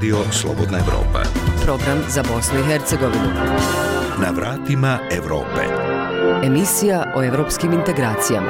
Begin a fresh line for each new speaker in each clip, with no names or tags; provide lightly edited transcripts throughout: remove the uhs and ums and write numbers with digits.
Radio Slobodna Evropa.
Program za Bosnu i Hercegovinu.
Na vratima Evrope.
Emisija o evropskim integracijama.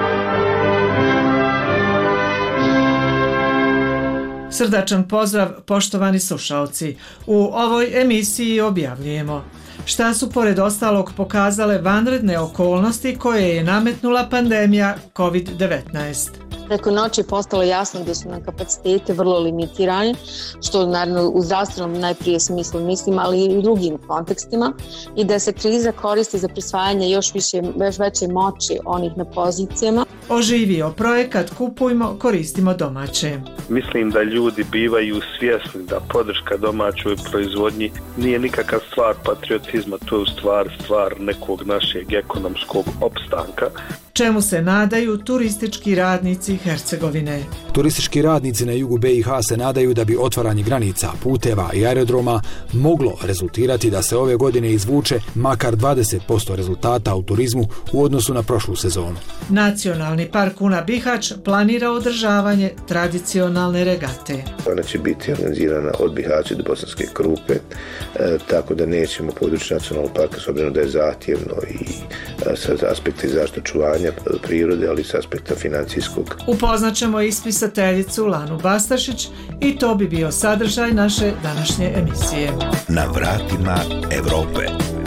Srdačan pozdrav, poštovani slušaoci. U ovoj emisiji objavljujemo šta su pored ostalog pokazale vanredne okolnosti koje je nametnula pandemija COVID-19.
Preko noći je postalo jasno da su nam kapaciteti vrlo limitirani, što naravno u zdravstvenom najprije smislu mislim, ali i u drugim kontekstima, i da se kriza koristi za prisvajanje još veće moći onih na pozicijama.
Oživio projekat Kupujmo, koristimo domaće.
Mislim da ljudi bivaju svjesni da podrška domaćoj proizvodnji nije nikakva stvar patriotizma, to je u stvar nekog našeg ekonomskog opstanka.
Čemu se nadaju turistički radnici Hercegovine?
Turistički radnici na jugu BiH se nadaju da bi otvaranje granica, puteva i aerodroma moglo rezultirati da se ove godine izvuče makar 20% rezultata u turizmu u odnosu na prošlu sezonu.
Nacionalni park Una Bihać planira održavanje tradicionalne regate.
Ona će biti organizirana od Bihaća do Bosanske Krupe, tako da nećemo područje nacionalnog parka, s obzirom da je zahtjevno i sa aspekta zaštite očuvanja prirode, ali s aspekta financijskog.
Upoznat ćemo ispisateljicu Lanu Bastašić i to bi bio sadržaj naše današnje emisije.
Na vratima Evrope.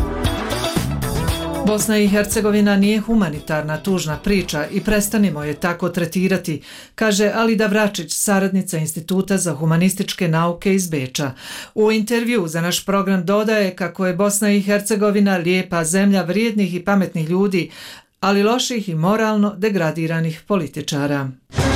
Bosna i Hercegovina nije humanitarna tužna priča i prestanimo je tako tretirati, kaže Alida Vračić, saradnica Instituta za humanističke nauke iz Beča. U intervju za naš program dodaje kako je Bosna i Hercegovina lijepa zemlja vrijednih i pametnih ljudi, ali loših i moralno degradiranih političara.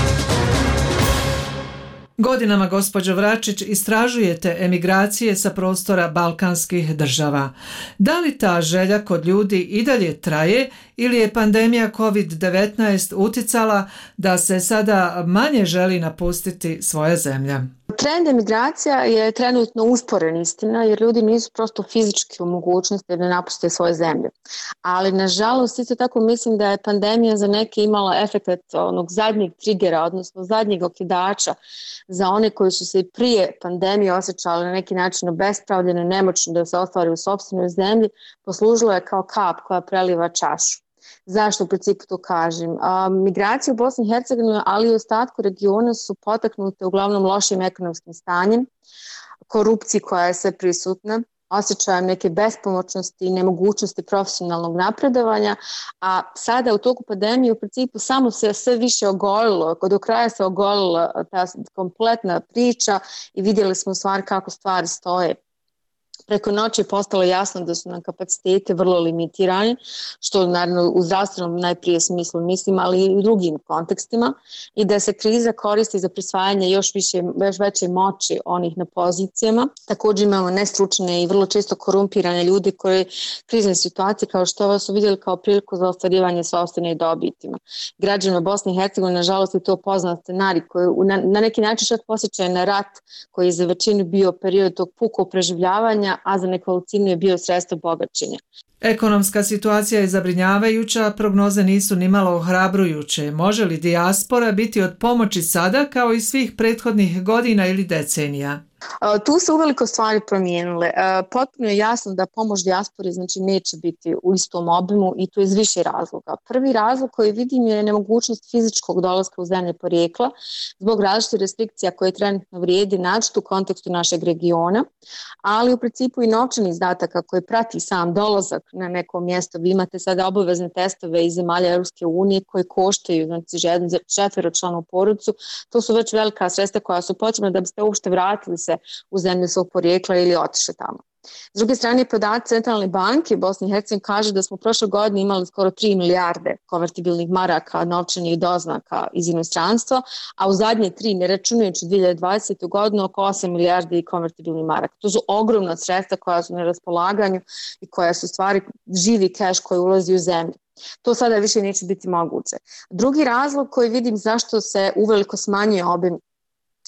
Godinama, gospođo Vračić, istražujete emigracije sa prostora balkanskih država. Da li ta želja kod ljudi i dalje traje ili je pandemija COVID-19 uticala da se sada manje želi napustiti svoja zemlja?
Trend emigracija je trenutno usporen, istina, jer ljudi nisu prosto fizički u mogućnosti da napuste svoje zemlje. Ali nažalost isto tako mislim da je pandemija za neke imala efekt onog zadnjeg trigera, odnosno zadnjeg okidača za one koji su se i prije pandemije osjećali na neki način obespravljeno, nemoćno da se ostvari u sopstvenoj zemlji, poslužilo je kao kap koja preliva čašu. Zašto u principu to kažem? Migracije u Bosni i Hercegovini, ali i u ostatku regiona su potaknute uglavnom lošim ekonomskim stanjem, korupciji koja je sve prisutna, osjećajem neke bespomoćnosti i nemogućnosti profesionalnog napredovanja, a sada u toku pandemije u principu samo se sve više ogolilo, do kraja se ogolila ta kompletna priča i vidjeli smo u stvari kako stvari stoje. Preko noći je postalo jasno da su nam kapaciteti vrlo limitirani, što naravno u zdravstvenom najprije smislu mislim, ali i u drugim kontekstima, i da se kriza koristi za prisvajanje još veće moći onih na pozicijama. Također imamo nestručne i vrlo često korumpirane ljude koji krizne situacije kao što ovo su vidjeli kao priliku za ostvarivanje sopstvene dobitima. Građanima Bosne i Hercegovine nažalost je to poznat scenarij koji na neki način čak posjeća na rat koji je za većinu bio period tog pukog preživljavanja, a za nekolicinu je bio sredstvo bogaćenja.
Ekonomska situacija je zabrinjavajuća, prognoze nisu nimalo ohrabrujuće. Može li dijaspora biti od pomoći sada kao i svih prethodnih godina ili decenija?
Tu se uveliko stvari promijenile. Potpuno je jasno da pomoć dijaspori znači neće biti u istom obimu i to iz više razloga. Prvi razlog koji vidim je nemogućnost fizičkog dolaska u zemlje porijekla zbog različitih restrikcija koje trenutno vrijedi naročito u kontekstu našeg regiona, ali u principu i novčani izdataka koji prati sam dolazak na neko mjesto. Vi imate sada obavezne testove iz zemalja Europske unije koji koštaju znači četveročlanu porodicu. To su već velika sredstva koja su potrebna da biste uopšte vratili se u zemlju svog porijekla ili otišli tamo. S druge strane, podaci Centralne banke Bosne i Hercegovine kaže da smo prošle godine imali skoro 3 milijarde konvertibilnih maraka novčanih doznaka iz inostranstva, a u zadnje 3, ne računajući 2020. godinu, oko 8 milijardi konvertibilnih maraka. To su ogromna sredstva koja su na raspolaganju i koja su stvari živi keš koji ulazi u zemlju. To sada više neće biti moguće. Drugi razlog koji vidim zašto se uveliko smanjuje obim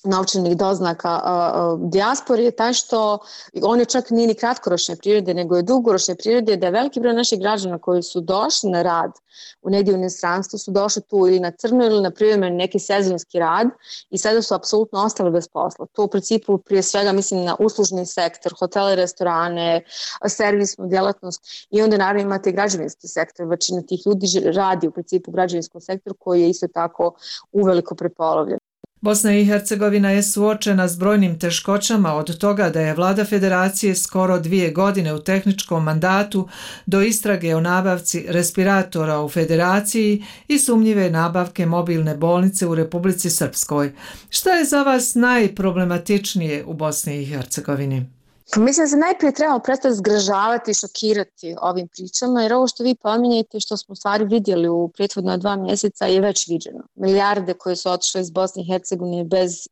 novčanih doznaka dijaspori je taj što on je čak nije ni kratkoročne prirode, nego je dugoročne prirode, da je veliki broj naših građana koji su došli na rad negdje u inostranstvu su došli tu ili na crno ili na privremeni neki sezonski rad i sada su apsolutno ostali bez posla. To u principu prije svega mislim na uslužni sektor, hotele, restorane, servisnu djelatnost i onda naravno imate i građevinski sektor. Većina tih ljudi radi u principu u građevinskom sektoru koji je isto tako uveliko prepolovljen.
Bosna i Hercegovina je suočena s brojnim teškoćama od toga da je vlada federacije skoro 2 godine u tehničkom mandatu do istrage o nabavci respiratora u federaciji i sumnjive nabavke mobilne bolnice u Republici Srpskoj. Šta je za vas najproblematičnije u Bosni i Hercegovini?
Mislim da se najprije trebamo prestati zgražavati i šokirati ovim pričama, jer ovo što vi pominjete, što smo u stvari vidjeli u prethodna 2 mjeseca je već viđeno. Milijarde koje su otišle iz Bosne i Hercegovine bez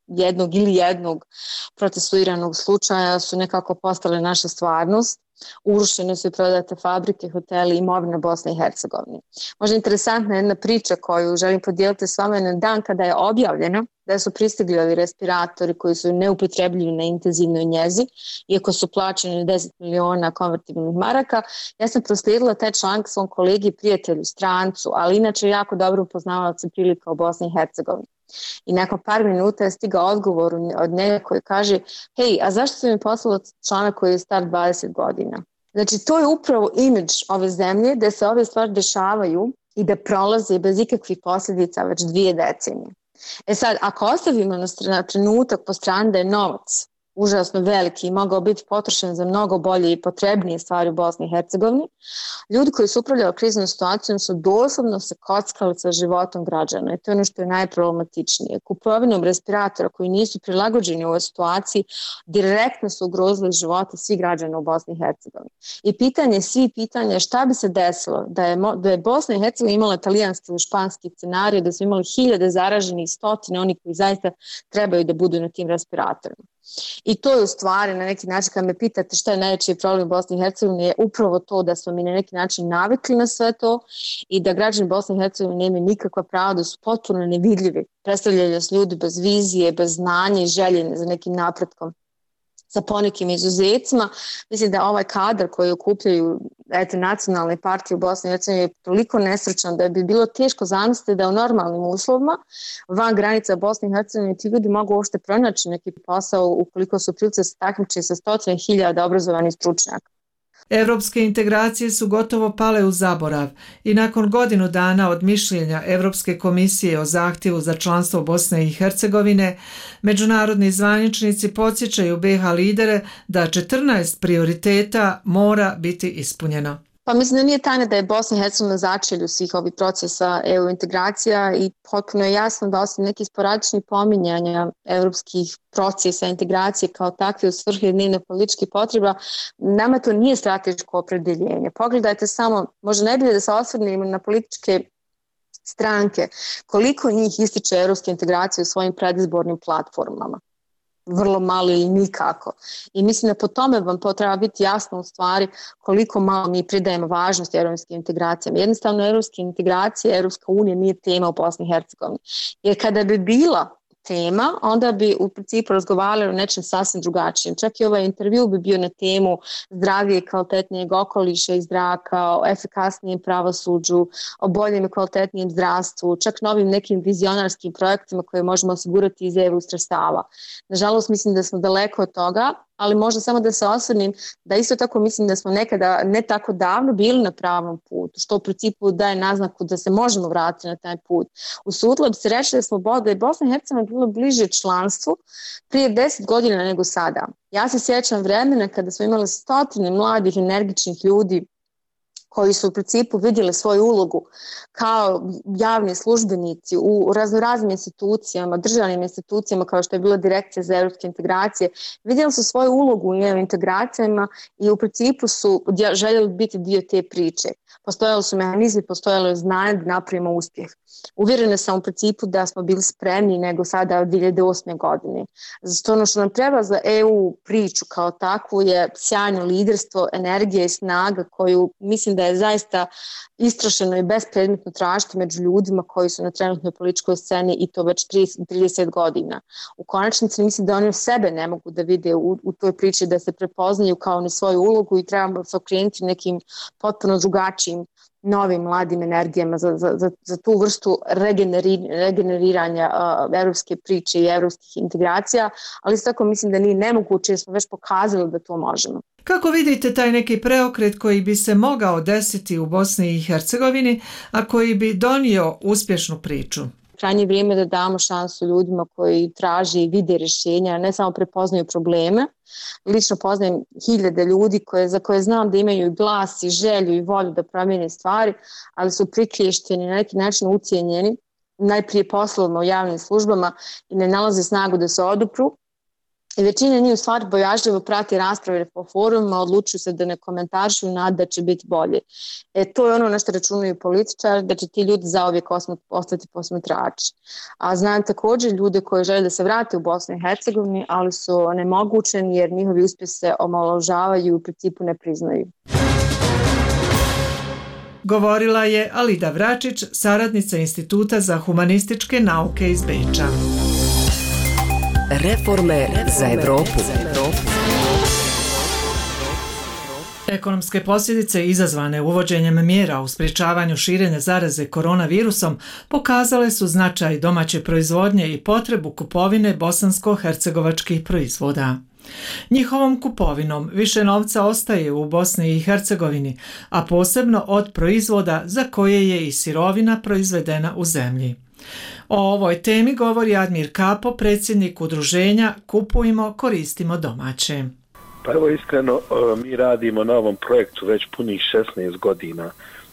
jednog procesuiranog slučaja su nekako postale naša stvarnost. Urušene su i prodate fabrike, hoteli i imovina Bosne i Hercegovine. Možda interesantna jedna priča koju želim podijeliti s vama na dan kada je objavljeno da su pristigli ovi respiratori koji su neupotrebljivi na intenzivnoj njezi, iako su plaćeni 10 miliona konvertibilnih maraka. Ja sam proslijedila taj članak svom kolegi i prijatelju, strancu, ali inače jako dobro upoznavaoca prilika u Bosni i Hercegovini. I nakon par minuta je stigao odgovor od njega koji kaže: hej, a zašto ste mi poslali članak koji je star 20 godina? Znači, to je upravo imidž ove zemlje, da se ove stvari dešavaju i da prolaze bez ikakvih posljedica već 2 decenije. E sad, ako ostavimo na trenutak po strani da je novac užasno veliki i mogao biti potrošen za mnogo bolje i potrebnije stvari u Bosni i Hercegovini, ljudi koji su upravljali kriznom situacijom su doslovno se kockali sa životom građana i to je ono što je najproblematičnije. Kupovinom respiratora koji nisu prilagođeni u ovoj situaciji direktno su ugrozili živote svih građana u Bosni i Hercegovini. I pitanje je šta bi se desilo da je Bosna i Hercegovina imala talijanski ili španski scenarij, da su imali 1000 zaraženih, 100 onih koji zaista trebaju da budu na tim respiratorima. I to je u stvari na neki način, kad me pitate šta je najveći problem u Bosni i Hercegovini, je upravo to da smo mi na neki način navikli na sve to i da građani Bosne i Hercegovine nemaju nikakva prava, da su potpuno nevidljivi. Predstavljaju se ljudi bez vizije, bez znanja i želje za nekim napretkom. Sa ponekim izuzecima. Mislim da ovaj kadar koji okupljaju nacionalne partije u Bosni i Hercegovini je toliko nestručan da bi bilo teško zamisliti da u normalnim uslovima van granica Bosne i Hercegovine ti ljudi mogu uopšte pronaći neki posao ukoliko su prilice se takmiče sa 100.000 obrazovanih stručnjaka.
Evropske integracije su gotovo pale u zaborav i nakon godinu dana od mišljenja Evropske komisije o zahtjevu za članstvo Bosne i Hercegovine, međunarodni zvaničnici podsjećaju BiH lidere da 14 prioriteta mora biti ispunjeno.
Pa mislim da nije tajna da je Bosna i Hercegovina na začelju svih ovih procesa EU integracija i potpuno je jasno da osim nekih sporadičnih pominjanja evropskih procesa integracije kao takve u svrhe dnevne političkih potreba, nama to nije strateško opredjeljenje. Pogledajte samo, možda najbolje da se osvrnemo na političke stranke, koliko njih ističe evropske integracije u svojim predizbornim platformama. Vrlo malo ili nikako. I mislim da po tome vam treba biti jasno u stvari koliko malo mi pridajemo važnost europskim integracijama. Jednostavno europske integracije, Europska unija nije tema u Bosni i Hercegovini. Jer kada bi bila tema, onda bi u principu razgovarali o nečem sasvim drugačijem. Čak i ovaj intervju bi bio na temu zdravije i kvalitetnijeg okoliša i zraka, o efikasnijem pravosuđu, o boljem i kvalitetnijem zdravstvu, čak novim nekim vizionarskim projektima koje možemo osigurati iz EU sredstava. Nažalost, mislim da smo daleko od toga, ali možda samo da se osvrnim da isto tako mislim da smo nekada ne tako davno bili na pravom putu, što u principu daje naznaku da se možemo vratiti na taj put. Usudila bi se reći da je Bosna i Hercegovina bilo bliže članstvu prije 10 godina nego sada. Ja se sjećam vremena kada smo imali 100 mladih, energičnih ljudi koji su u principu vidjeli svoju ulogu kao javni službenici u raznoraznim institucijama, državnim institucijama kao što je bila Direkcija za europske integracije, vidjeli su svoju ulogu u integracijama i u principu su željeli biti dio te priče. Postojali su mehanizmi, postojalo je znanje da napravimo uspjeh. Uvjerena sam u principu da smo bili spremni nego sada od 2008. godine. Zato ono što nam treba za EU priču kao takvu je sjajno liderstvo, energija i snaga koju mislim da je zaista istrošeno i bespredmetno tražiti među ljudima koji su na trenutnoj političkoj sceni i to već 30 godina. U konačnici mislim da oni sebe ne mogu da vide u toj priči, da se prepoznaju kao ni svoju ulogu i trebamo se okrenuti nekim potpuno drugačijim novim mladim energijama za tu vrstu regeneriranja evropske priče i evropskih integracija, ali isto tako mislim da nije nemoguće jer smo već pokazali da to možemo.
Kako vidite taj neki preokret koji bi se mogao desiti u Bosni i Hercegovini, a koji bi donio uspješnu priču?
Krajnje vrijeme da damo šansu ljudima koji traže i vide rješenja, ne samo prepoznaju probleme. Lično poznajem hiljade ljudi za koje znam da imaju i glas i želju i volju da promijene stvari, ali su prikliješteni, na neki način ucijenjeni, najprije poslovno u javnim službama i ne nalaze snagu da se odupru. I većina njih u stvari bojažljivo prati rasprave po forumima, odlučuju se da ne komentarišu i nada da će biti bolje. To je ono na što računaju političari, da će ti ljudi zauvijek ostati posmatrači. A znam također ljude koji žele da se vrate u Bosnu i Hercegovini, ali su onemogućeni jer njihovi uspjesi se omalovažavaju i u principu ne priznaju.
Govorila je Alida Vračić, saradnica Instituta za humanističke nauke iz Beča.
Reforme za Evropu.
Ekonomske posljedice izazvane uvođenjem mjera u sprječavanju širenja zaraze koronavirusom pokazale su značaj domaće proizvodnje i potrebu kupovine bosansko-hercegovačkih proizvoda. Njihovom kupovinom više novca ostaje u Bosni i Hercegovini, a posebno od proizvoda za koje je i sirovina proizvedena u zemlji. O ovoj temi govori Admir Kapo, predsjednik udruženja Kupujmo, koristimo domaće.
Pa evo iskreno, mi radimo na ovom projektu već punih 16 godina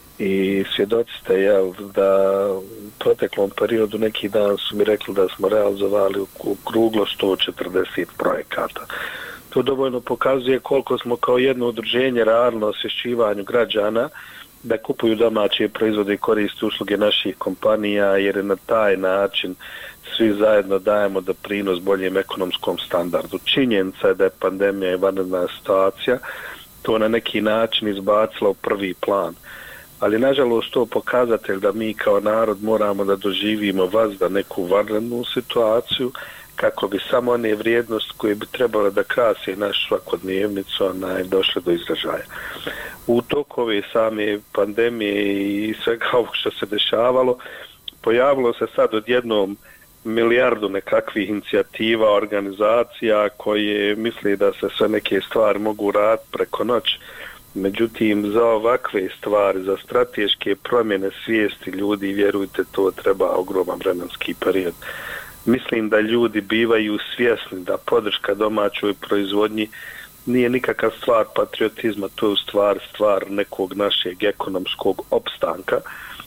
i svjedoci ste da u proteklom periodu neki dan su mi rekli da smo realizovali okruglo 140 projekata. To dovoljno pokazuje koliko smo kao jedno udruženje radili na osvješćivanju građana da kupuju domaće proizvode i koriste usluge naših kompanija, jer na taj način svi zajedno dajemo doprinos boljem ekonomskom standardu. Činjenica je da je pandemija i vanredna situacija to na neki način izbacila u prvi plan. Ali nažalost to pokazatelj da mi kao narod moramo da doživimo vazda neku vanrednu situaciju kako bi samo one vrijednosti koje bi trebalo da krase našu svakodnevnicu došle do izražaja. U toku ove same pandemije i svega ovog što se dešavalo, pojavilo se sad odjednom milijardu nekakvih inicijativa, organizacija koje misle da se sve neke stvari mogu raditi preko noći. Međutim, za ovakve stvari, za strateške promjene svijesti ljudi, vjerujte, to treba ogroman vremenski period. Mislim da ljudi bivaju svjesni da podrška domaćoj proizvodnji nije nikakva stvar patriotizma, to je u stvar nekog našeg ekonomskog opstanka.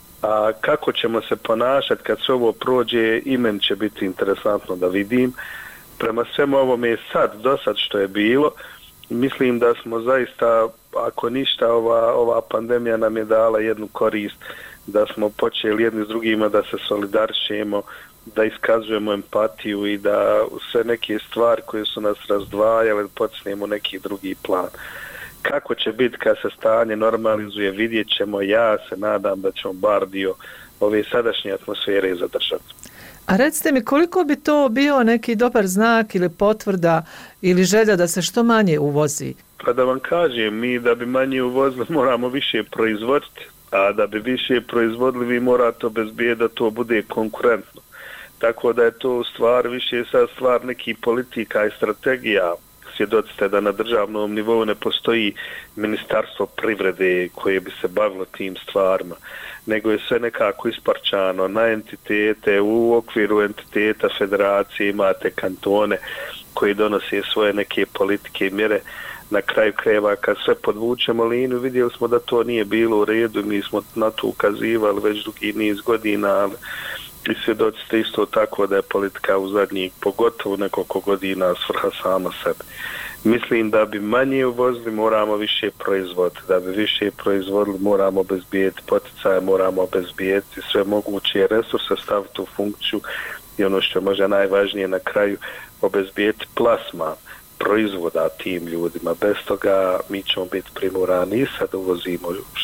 A kako ćemo se ponašati kad sve ovo prođe, i meni će biti interesantno da vidim. Prema svemu ovome do sad što je bilo, mislim da smo zaista, ako ništa, ova pandemija nam je dala jednu korist, da smo počeli jedni s drugima da se solidarišemo, da iskazujemo empatiju i da sve neke stvari koje su nas razdvajale počnemo neki drugi plan. Kako će biti kad se stanje normalizuje, vidjet ćemo. Ja se nadam da ćemo bar dio ove sadašnje atmosfere zadržati.
A recite mi, koliko bi to bio neki dobar znak ili potvrda ili želja da se što manje uvozi?
Pa da vam kažem, mi da bi manje uvozili moramo više proizvoditi, a da bi više proizvodili vi morate obezbijeti da to bude konkurentno. Tako da je to u stvar više sad stvar nekih politika i strategija. Svjedoci ste da na državnom nivou ne postoji ministarstvo privrede koje bi se bavilo tim stvarima, nego je sve nekako isparčano na entitete. U okviru entiteta federacije imate kantone koji donose svoje neke politike i mjere. Na kraju krajeva kad sve podvučemo liniju, vidjeli smo da to nije bilo u redu, mi smo na to ukazivali već dugi niz godina, ali i svjedoci ste isto tako da je politika u zadnjih pogotovo nekoliko godina svrha sama sebi. Mislim da bi manje uvozili, moramo više proizvoditi. Da bi više proizvodili, moramo obezbijeti poticaje, moramo obezbijeti sve moguće resurse, staviti u funkciju i ono što je možda najvažnije na kraju, obezbijeti plasman proizvoda tim ljudima. Bez toga mi ćemo biti primorani i sad uvozimo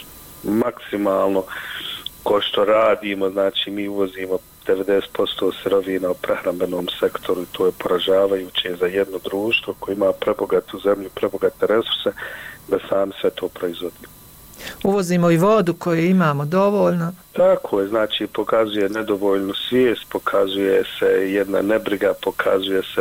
maksimalno ko što radimo, znači mi uvozimo 90% sirovina u prehrambenom sektoru i to je poražavajuće za jedno društvo koje ima prebogatu zemlju, prebogate resurse, da sami sve to proizvodimo.
Uvozimo i vodu koju imamo dovoljno.
Tako je, znači pokazuje nedovoljnu svijest, pokazuje se jedna nebriga, pokazuje se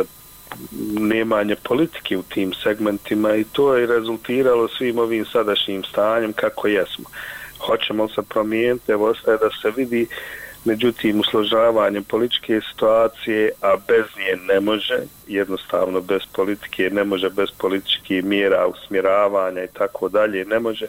nemanje politike u tim segmentima i to je rezultiralo svim ovim sadašnjim stanjem kako jesmo. Hoćemo se promijeniti, evo ostaje da se vidi, međutim usložavanjem političke situacije, a bez nje ne može, jednostavno bez politike ne može, bez političkih mjera, usmjeravanja i tako dalje ne može.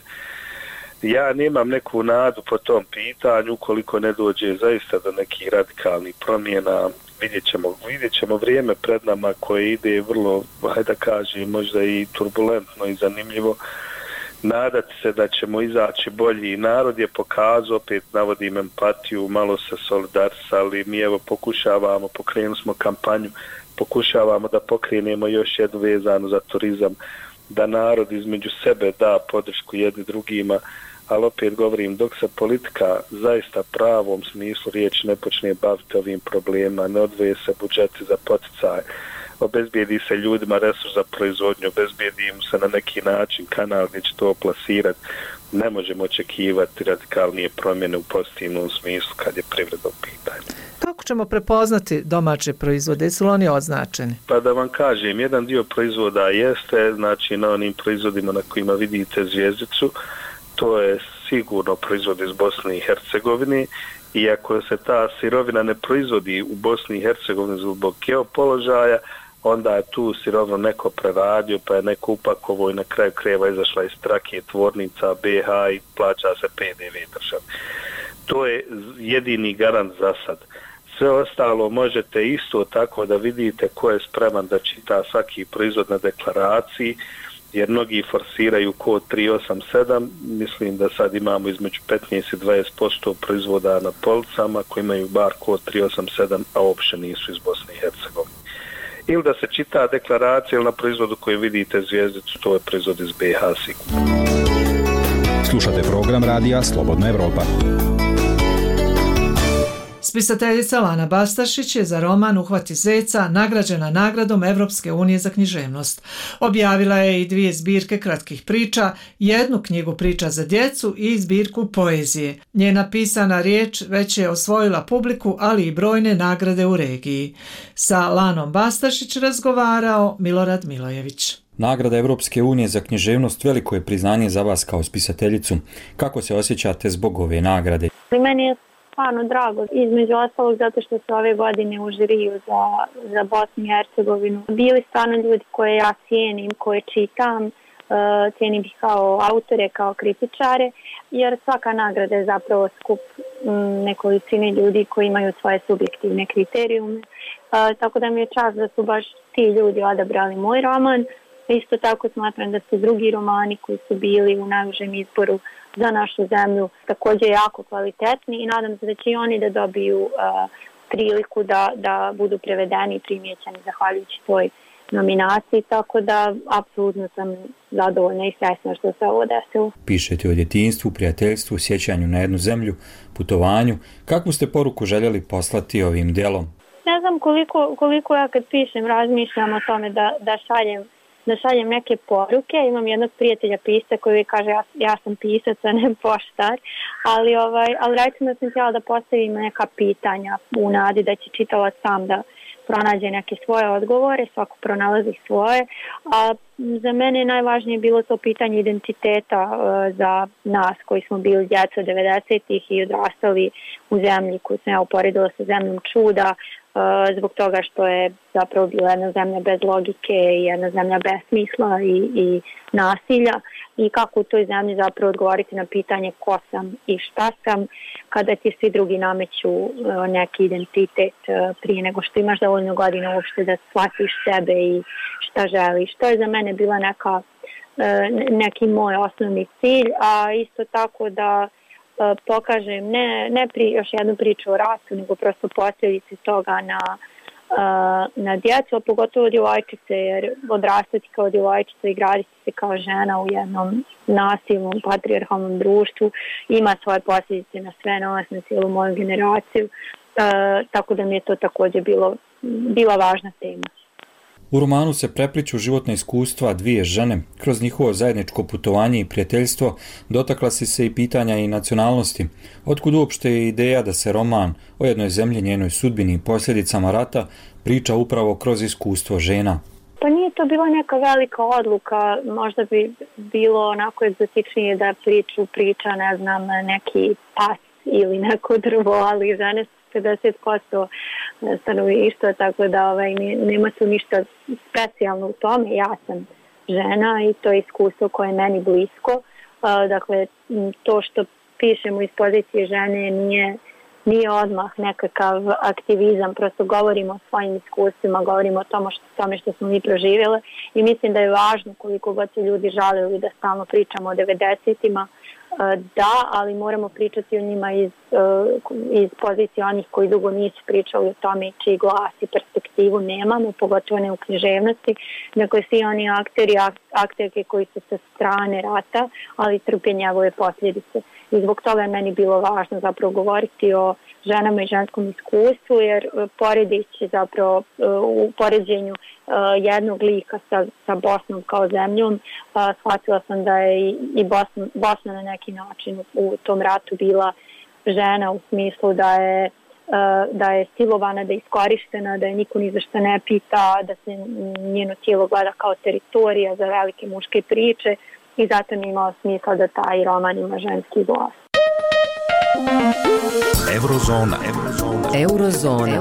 Ja nemam neku nadu po tom pitanju, ukoliko ne dođe zaista do nekih radikalnih promjena. Vidjet ćemo vrijeme pred nama koje ide vrlo, hajde da kažem, možda i turbulentno i zanimljivo. Nadati se da ćemo izaći bolji. Narod je pokazao, opet navodim empatiju, malo se solidarisali, mi evo pokušavamo, pokrenuli smo kampanju, pokušavamo da pokrenemo još jednu vezanu za turizam, da narod između sebe da podršku jedni drugima, ali opet govorim, dok se politika zaista pravom smislu riječi ne počne baviti ovim problemima, ne odvoje se budžeti za poticaje, obezbijedi se ljudima resurs za proizvodnju, obezbijedi im se na neki način kanal gdje će to plasirati, ne možemo očekivati radikalnije promjene u pozitivnom smislu kad je privreda u pitanju.
Kako ćemo prepoznati domaće proizvode? Su li oni označeni?
Pa da vam kažem, jedan dio proizvoda jeste, znači na onim proizvodima na kojima vidite zvjezdicu, to je sigurno proizvod iz Bosne i Hercegovine, i ako se ta sirovina ne proizvodi u Bosni i Hercegovini zbog geopoložaja, onda je tu sirovinu neko preradio, pa je neko upakovao i na kraju krajeva izašla iz trake tvornica BH i plaća se PDV državi. To je jedini garant za sad. Sve ostalo možete isto tako da vidite ko je spreman da čita svaki proizvod na deklaraciji, jer mnogi forsiraju kod 387, mislim da sad imamo između 15 i 20% proizvoda na policama koji imaju bar kod 387, a uopće nisu iz Bosne i Hercegovine. Ili da se čita deklaracija ili na proizvodu koji vidite zvjezdicu, to je proizvod iz BiH sigurno.
Slušate program radija Slobodna Evropa.
Spisateljica Lana Bastašić je za roman Uhvati zeca nagrađena nagradom Evropske unije za književnost. Objavila je i 2 zbirke kratkih priča, 1 knjigu priča za djecu i zbirku poezije. Njena pisana riječ već je osvojila publiku, ali i brojne nagrade u regiji. Sa Lanom Bastašić razgovarao Milorad Milojević.
Nagrada Evropske unije za književnost veliko je priznanje za vas kao spisateljicu. Kako se osjećate zbog ove nagrade?
Meni je stvarno drago, između ostalog zato što su ove godine u žiriju za Bosnu i Hercegovinu bili stvarno ljudi koje ja cijenim, koje čitam, cijenim ih kao autore, kao kritičare, jer svaka nagrada je zapravo skup nekolicine ljudi koji imaju svoje subjektivne kriterijume, tako da mi je čast da su baš ti ljudi odabrali moj roman. Isto tako smatram da su drugi romani koji su bili u najužem izboru za našu zemlju također jako kvalitetni i nadam se da će i oni da dobiju priliku da budu prevedeni i primijećeni zahvaljujući toj nominaciji, tako da apsolutno sam zadovoljna i srećna što se ovo desilo.
Pišete o djetinjstvu, prijateljstvu, sjećanju na jednu zemlju, putovanju. Kakvu ste poruku željeli poslati ovim djelom?
Ne znam koliko ja kad pišem razmišljam o tome da šaljem neke poruke. Imam jednog prijatelja pisca koji kaže ja sam pisac, a ne poštar, ali recimo sam htjela da postavim neka pitanja u nadi da će čitalac sam da pronađe neke svoje odgovore, svako pronalazi svoje, a za mene je najvažnije bilo to pitanje identiteta za nas koji smo bili djeca 90-ih i odrastali u zemlji koju sam ja uporedila sa zemljom čuda, zbog toga što je zapravo bila jedna zemlja bez logike i jedna zemlja bez smisla i nasilja, i kako u toj zemlji zapravo odgovoriti na pitanje ko sam i šta sam kada ti svi drugi nameću neki identitet prije nego što imaš dovoljno godina uopšte da shvatiš sebe i šta želiš. To je za mene bila neki moj osnovni cilj, a isto tako da pokažem ne još jednu priču o ratu, nego prosto posljedice toga na djecu, a pogotovo djevojčice, jer odrastati kao djevojčica i graditi se kao žena u jednom nasilnom, patrijarhalnom društvu ima svoje posljedice na sve nas, na cijelu moju generaciju, tako da mi je to također bila važna tema.
U romanu se prepliću životna iskustva dvije žene. Kroz njihovo zajedničko putovanje i prijateljstvo dotakla si se i pitanja i nacionalnosti. Otkud uopšte je ideja da se roman o jednoj zemlji, njenoj sudbini i posljedicama rata priča upravo kroz iskustvo žena?
Pa nije to bila neka velika odluka, možda bi bilo onako egzotičnije da priča, ne znam, neki pas ili neko drvo, ali žene su 50% stanovništva, tako da nema tu ništa specijalno u tome. Ja sam žena i to je iskustvo koje je meni blisko. Dakle, to što pišemo iz pozicije žene nije odmah nekakav aktivizam, prosto govorimo o svojim iskustvima, govorimo o tome što smo mi proživjeli i mislim da je važno koliko god se ljudi žalili da stalno pričamo o 90-ima, da, ali moramo pričati o njima iz pozicije onih koji dugo nisu pričali o tome, čiji glas i perspektivu nemamo, pogotovo ne u književnosti, nego svi oni akterke koji su sa strane rata, ali trpe njegove posljedice. I zbog toga je meni bilo važno zapravo govoriti o ženama i ženskom iskustvu, jer poredeći zapravo u poređenju jednog lika sa Bosnom kao zemljom, shvatila sam da je i Bosna na neki način u tom ratu bila žena u smislu da je silovana, da je iskorištena, da je niko ni za šta ne pita, da se njeno tijelo gleda kao teritorija za velike muške priče i zato mi je imao smisla da taj roman ima ženski glas.
Eurozona.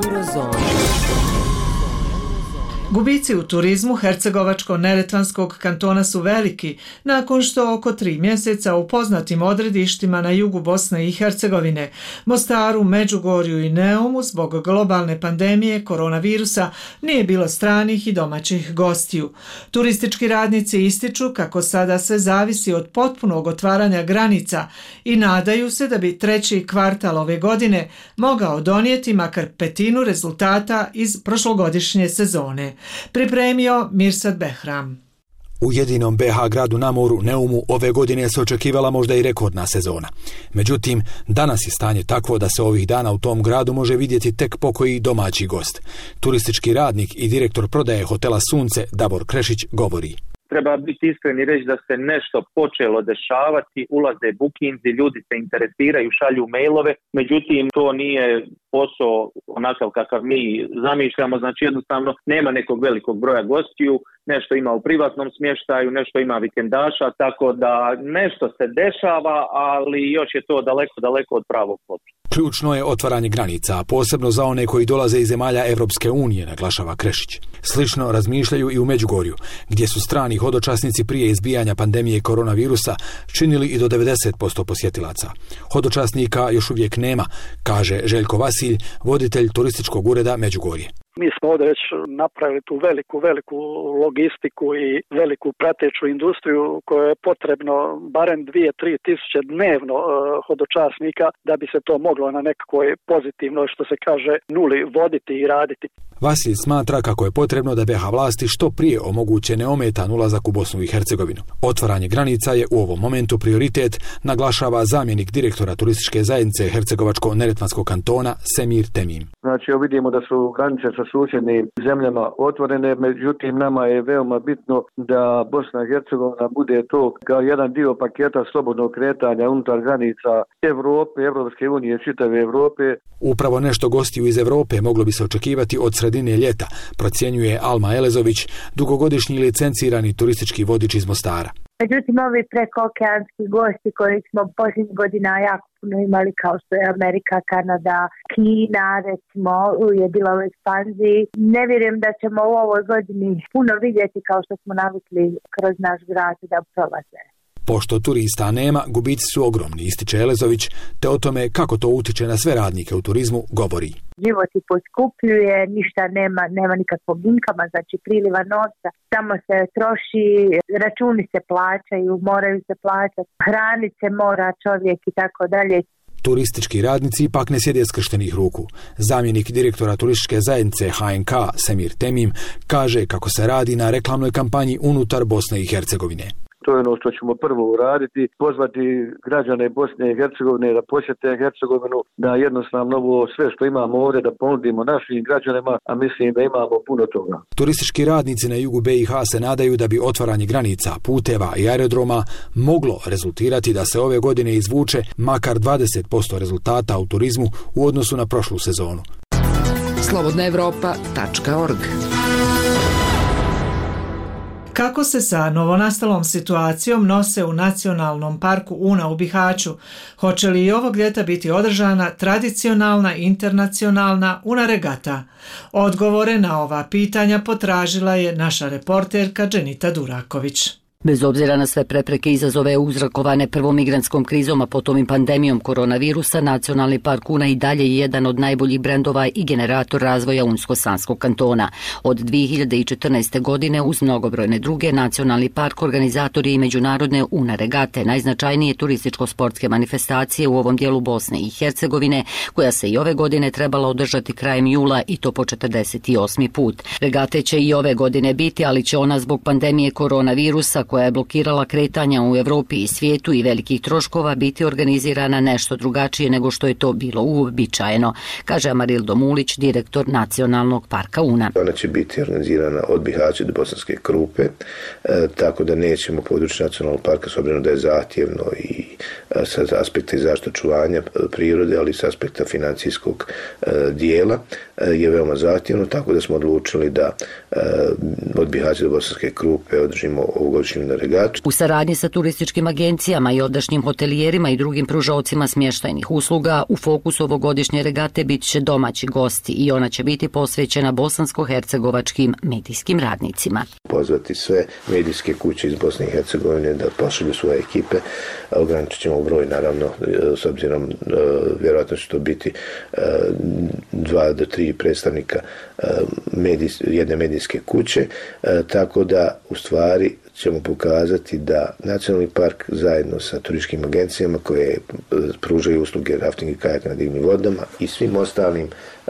Gubici u turizmu Hercegovačko-Neretvanskog kantona su veliki nakon što oko 3 mjeseca u poznatim odredištima na jugu Bosne i Hercegovine, Mostaru, Međugorju i Neumu zbog globalne pandemije koronavirusa nije bilo stranih i domaćih gostiju. Turistički radnici ističu kako sada sve zavisi od potpunog otvaranja granica i nadaju se da bi treći kvartal ove godine mogao donijeti makar petinu rezultata iz prošlogodišnje sezone. Pripremio Mirsad Behram.
U jedinom BH gradu na moru, Neumu, ove godine se očekivala možda i rekordna sezona. Međutim, danas je stanje takvo da se ovih dana u tom gradu može vidjeti tek pokoji domaći gost. Turistički radnik i direktor prodaje hotela Sunce, Davor Krešić, govori.
Treba biti iskren i reći da se nešto počelo dešavati, ulaze bookinzi, ljudi se interesiraju, šalju mailove, međutim to nije posao onakav kakav mi zamišljamo, znači jednostavno nema nekog velikog broja gostiju, nešto ima u privatnom smještaju, nešto ima vikendaša, tako da nešto se dešava, ali još je to daleko od pravog puta.
Ključno je otvaranje granica, posebno za one koji dolaze iz zemalja Evropske unije, naglašava Krešić. Slično razmišljaju i u Međugorju, gdje su strani hodočasnici prije izbijanja pandemije koronavirusa činili i do 90% posjetilaca. Hodočasnika još uvijek nema, kaže Željko Vasilj, voditelj turističkog ureda Međugorje.
Mi smo ovdje već napravili tu veliku logistiku i veliku prateću industriju koja je potrebno barem 2-3 tisuće dnevno hodočasnika da bi se to moglo na nekakvoj pozitivnoj, što se kaže, nuli voditi i raditi.
Vasilj smatra kako je potrebno da BH vlasti što prije omoguće neometan ulazak u Bosnu i Hercegovinu. Otvaranje granica je u ovom momentu prioritet, naglašava zamjenik direktora turističke zajednice Hercegovačko-Neretvanskog kantona Semir Temim.
Znači, vidimo da su granice sa susjednim zemljama otvorene, međutim nama je veoma bitno da Bosna i Hercegovina bude to kao jedan dio paketa slobodnog kretanja unutar granica Evrope, Evropske unije, čitave Evrope.
Upravo nešto gostiju iz Europe moglo bi se očekivati od sredine ljeta, procjenjuje Alma Elezović, dugogodišnji licencirani turistički vodič iz Mostara.
Međutim, ovi prekookeanski gosti koji smo posljednjih godina jako puno imali, kao što je Amerika, Kanada, Kina, recimo, je bila u ekspanziji. Ne vjerujem da ćemo u ovoj godini puno vidjeti kao što smo navikli kroz naš grad da prolaze.
Pošto turista nema, gubici su ogromni, ističe Elezović, te o tome kako to utiče na sve radnike u turizmu govori.
Život i poskupljuje, ništa nema nikakvog inkama, znači priliva novca, samo se troši, računi se plaćaju, moraju se plaćati, hranit se mora čovjek i tako dalje.
Turistički radnici ipak ne sjede skrštenih ruku. Zamjenik direktora turističke zajednice HNK Semir Temim kaže kako se radi na reklamnoj kampanji unutar Bosne i Hercegovine.
To je ono što ćemo prvo uraditi, pozvati građane Bosne i Hercegovine da posjete Hercegovinu, da jednostavno ovo sve što imamo ovdje da ponudimo našim građanima, a mislim da imamo puno toga.
Turistički radnici na jugu BiH se nadaju da bi otvaranje granica, puteva i aerodroma moglo rezultirati da se ove godine izvuče makar 20% rezultata u turizmu u odnosu na prošlu sezonu.
slobodnaevropa.org.
Kako se sa novonastalom situacijom nose u Nacionalnom parku Una u Bihaću? Hoće li i ovog ljeta biti održana tradicionalna internacionalna Una regata? Odgovore na ova pitanja potražila je naša reporterka Dženita Duraković.
Bez obzira na sve prepreke i izazove uzrokovane prvom migrantskom krizom, a potom i pandemijom koronavirusa, Nacionalni park Una i dalje je jedan od najboljih brendova i generator razvoja Unsko-Sanskog kantona. Od 2014. godine uz mnogobrojne druge, Nacionalni park organizator je i međunarodne Una regate, najznačajnije turističko-sportske manifestacije u ovom dijelu Bosne i Hercegovine, koja se i ove godine trebala održati krajem jula i to po 48. put. Regate će i ove godine biti, ali će ona zbog pandemije koronavirusa, koja je blokirala kretanja u Evropi i svijetu i velikih troškova, biti organizirana nešto drugačije nego što je to bilo uobičajeno, kaže Amarildo Mulić, direktor Nacionalnog parka Una.
Ona će biti organizirana od Bihaća do Bosanske Krupe, tako da nećemo područje nacionalnog parka, s obzirom da je zahtjevno i sa aspekta i zaštite očuvanja prirode, ali i sa aspekta financijskog dijela je veoma zahtjevno, tako da smo odlučili da od Bihaća do Bosanske Krupe održimo ovogodišnju regatu.
U saradnji sa turističkim agencijama i ovdašnjim hotelijerima i drugim pružaocima smještajnih usluga, u fokusu ovogodišnje regate bit će domaći gosti i ona će biti posvećena bosansko-hercegovačkim medijskim radnicima.
Pozvati sve medijske kuće iz Bosne i Hercegovine da pošalju svoje ekipe. Ograničit ćemo broj, naravno, s obzirom vjerojatno će to biti 2 do 3 predstavnika jedne medijske kuće, tako da u stvari ćemo pokazati da Nacionalni park zajedno sa turističkim agencijama koje pružaju usluge rafting i kajak na divnim vodama i svim ostalim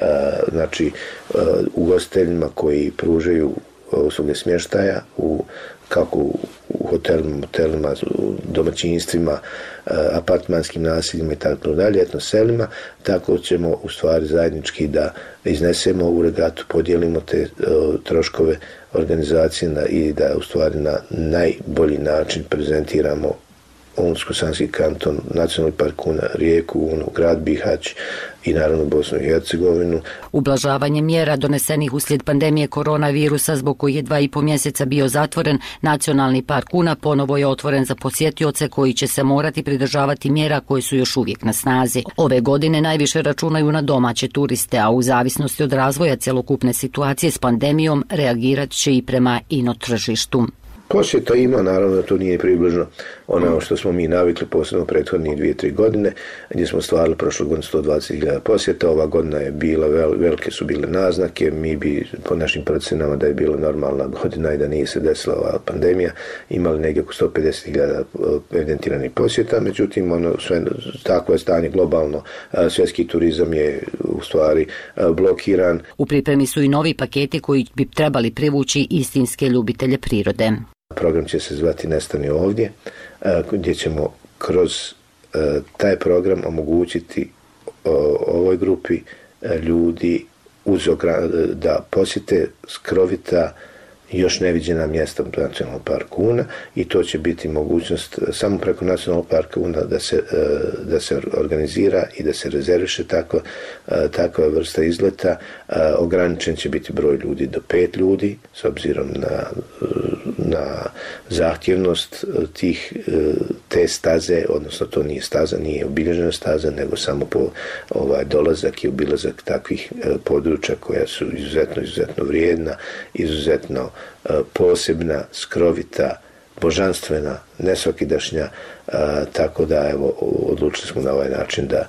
ugostiteljima koji pružaju usluge smještaja kako u hotelima, domaćinstvima, apartmanskim naseljima i tako dalje, etnoselima, tako ćemo u stvari zajednički da iznesemo u regatu, podijelimo te troškove organizacije i da u stvari na najbolji način prezentiramo Unsko-Sanski kanton, Nacionalni park Una, rijeku Unu, grad Bihać i naravno Bosnu i Hercegovinu.
Ublažavanje mjera donesenih uslijed pandemije koronavirusa, zbog koji je 2,5 mjeseca bio zatvoren, Nacionalni park Una ponovo je otvoren za posjetioce koji će se morati pridržavati mjera koje su još uvijek na snazi. Ove godine najviše računaju na domaće turiste, a u zavisnosti od razvoja cjelokupne situacije s pandemijom reagirat će i prema inotržištu.
Posjeta ima, naravno to nije približno ono što smo mi navikli, posebno prethodnih 2-3 godine, gdje smo stvarili prošle godine 120.000 posjeta. Ova godina je bila, velike su bile naznake, mi bi po našim procjenama da je bila normalna godina i da nije se desila ova pandemija, imali negdje oko 150.000 evidentiranih posjeta, međutim sve takvo je stanje globalno, svjetski turizam je u stvari blokiran.
U pripremi su i novi paketi koji bi trebali privući istinske ljubitelje prirode.
Program će se zvati Nestani ovdje, gdje ćemo kroz taj program omogućiti ovoj grupi ljudi da posjete skrovita još neviđena mjesta u Nacionalnom parku Una i to će biti mogućnost samo preko Nacionalnog parka Una da se organizira i da se rezerviše takva vrsta izleta. Ograničen će biti broj ljudi do 5 ljudi s obzirom na zahtjevnost te staze, odnosno to nije staza, nije obilježena staza, nego samo po dolazak i obilazak takvih područja koja su izuzetno vrijedna, izuzetno posebna, skrovita, božanstvena, nesvakidašnja, tako da odlučili smo na ovaj način da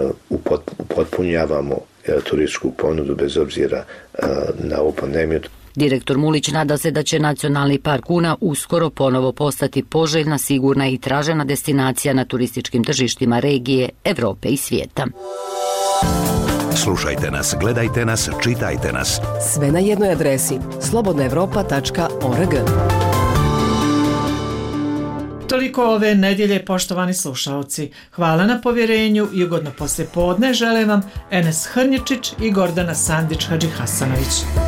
upotpunjavamo turističku ponudu bez obzira na ovu pandemiju.
Direktor Mulić nada se da će Nacionalni park Una uskoro ponovo postati poželjna, sigurna i tražena destinacija na turističkim tržištima regije, Evrope i svijeta.
Slušajte nas, gledajte nas, čitajte nas.
Sve na jednoj adresi slobodnaevropa.org.
Toliko ove nedjelje, poštovani slušaoci. Hvala na povjerenju i ugodno poslijepodne žele vam Enes Hrnječić i Gordana Sandić Hadžihasanović.